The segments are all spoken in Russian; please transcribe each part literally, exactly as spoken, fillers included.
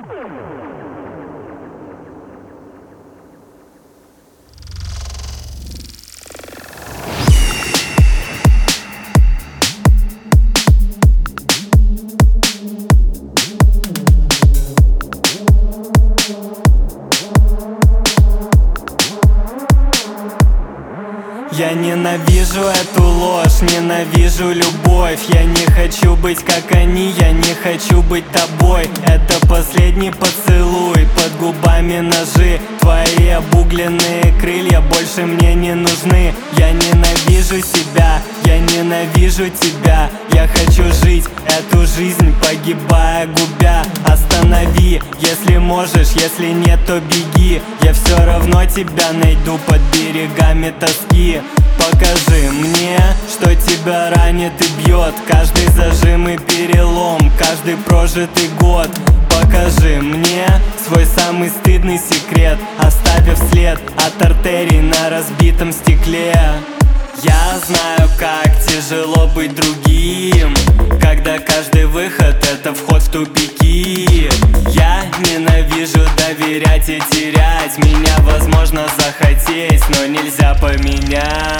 Я ненавижу эту ложь, ненавижу любовь. Я не хочу быть как они, я не хочу быть тобой. Это последний поцелуй, под губами ножи. Твои обугленные крылья больше мне не нужны. Я ненавижу себя, я ненавижу тебя. Я хочу жить эту жизнь, погибая, губя. Останови, если можешь, если нет, то беги. Я все равно тебя найду под берегами тоски. Покажи мне, что тебя ранит и бьет каждый зажим и перелом, каждый прожитый год. Покажи мне свой самый стыдный секрет, оставив след от артерий на разбитом стекле. Я знаю, как тяжело быть другим, когда каждый выход — это вход в тупики. Я ненавижу доверять и терять. Меня возможно захотеть, но нельзя поменять.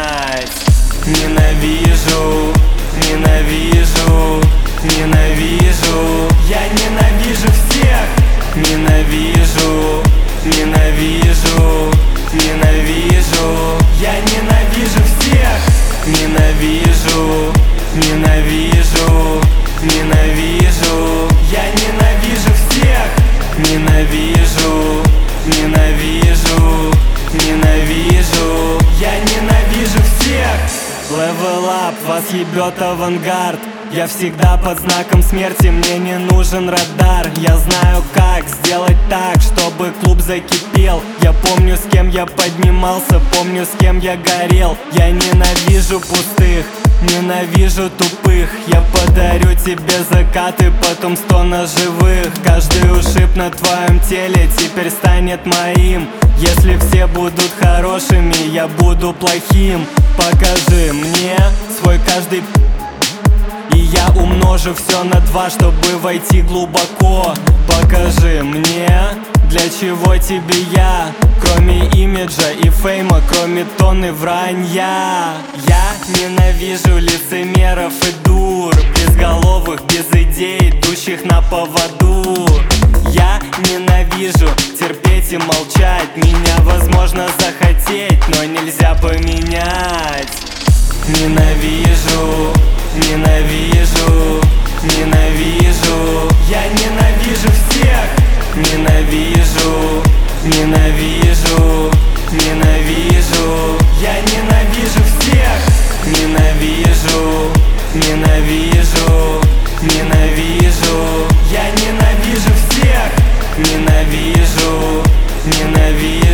Ненавижу, ненавижу, ненавижу. Я ненавижу всех. Ненавижу, ненавижу, ненавижу. Я ненавижу всех. Ненавижу, ненавижу, ненавижу. Я ненавижу всех. Ненавижу, ненавижу, ненавижу. Я ненавижу всех. Level up, вас ебет авангард. Я всегда под знаком смерти, мне не нужен радар. Я знаю, как сделать так, чтобы клуб закипел. Я помню, с кем я поднимался, помню, с кем я горел. Я ненавижу пустых, ненавижу тупых. Я подарю тебе закаты, потом стона живых. Каждый ушиб на твоем теле теперь станет моим. Если все будут хорошими, я буду плохим. Покажи мне свой каждый, и я умножу все на два, чтобы войти глубоко. Покажи мне, для чего тебе я, кроме имиджа и фейма, кроме тонны вранья. Я ненавижу лицемеров и дур, безголовых, без идей, идущих на поводу. Я ненавижу терпеть и молчать. Меня возможно захотеть, но нельзя поменять. Ненавижу, ненавижу, ненавижу. Я ненавижу всех. Ненавижу, ненавижу, ненавижу. Я ненавижу всех. Ненавижу, ненавижу, ненавижу. Я ненавижу всех. Ненавижу, ненавижу.